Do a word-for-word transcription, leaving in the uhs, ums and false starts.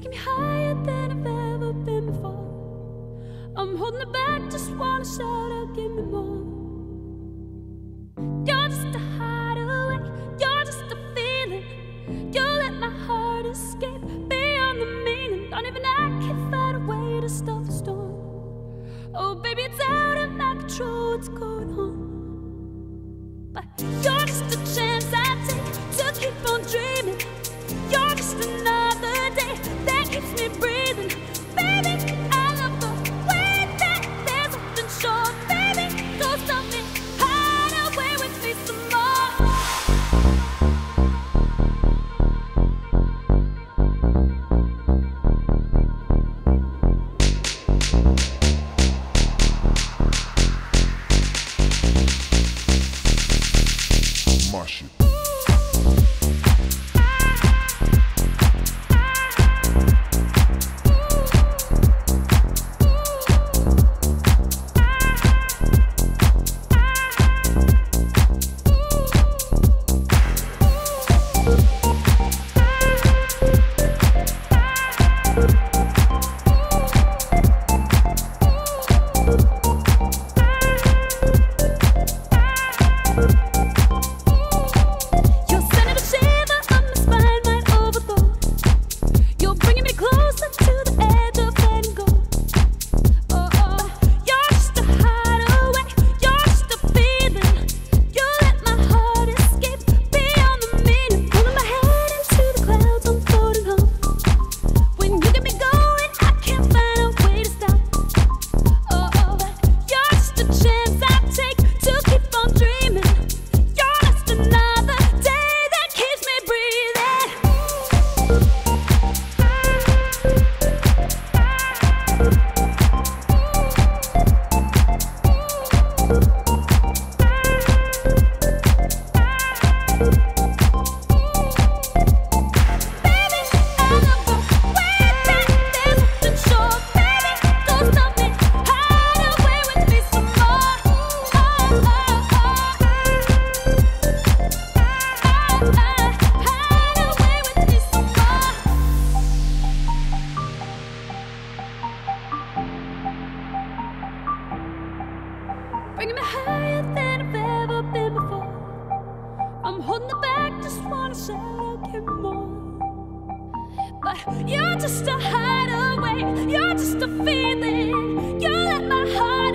taking me higher than I've ever been before. I'm holding it back, just wanna shout out, give me more. You're just a hideaway, you're just a feeling. You let my heart escape beyond the meaning. Don't even I can find a way to stop the storm. Oh baby, it's out of my control, what's going on? But you're just a chance I take to keep on dreaming. You're just another day that keeps me breathing. Baby, I love the way that there's something sure. Baby, go stop me, hide away with me some more. My shit. Bringing me higher than I've ever been before. I'm holding it back, just wanna shout out, give me more. But you're just a hideaway, you're just a feeling. You let my heart